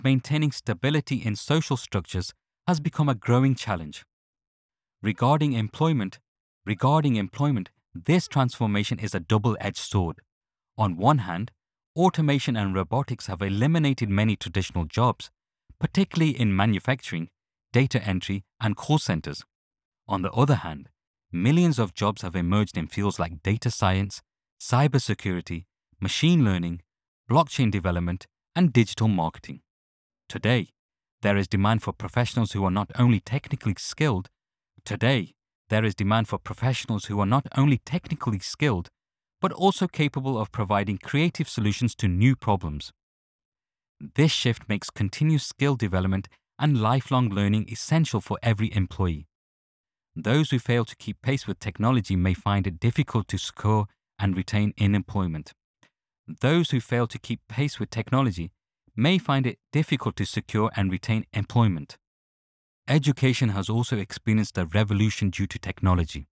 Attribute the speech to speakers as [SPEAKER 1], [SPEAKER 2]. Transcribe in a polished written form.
[SPEAKER 1] but maintaining stability in social structures has become a growing challenge. Regarding employment, this transformation is a double-edged sword. On one hand, automation and robotics have eliminated many traditional jobs, particularly in manufacturing, data entry, and call centers. On the other hand, millions of jobs have emerged in fields like data science, cybersecurity, machine learning, blockchain development, and digital marketing. Today, there is demand for professionals who are not only technically skilled, but also capable of providing creative solutions to new problems. This shift makes continuous skill development and lifelong learning essential for every employee. Those who fail to keep pace with technology may find it difficult to secure and retain employment. Education has also experienced a revolution due to technology.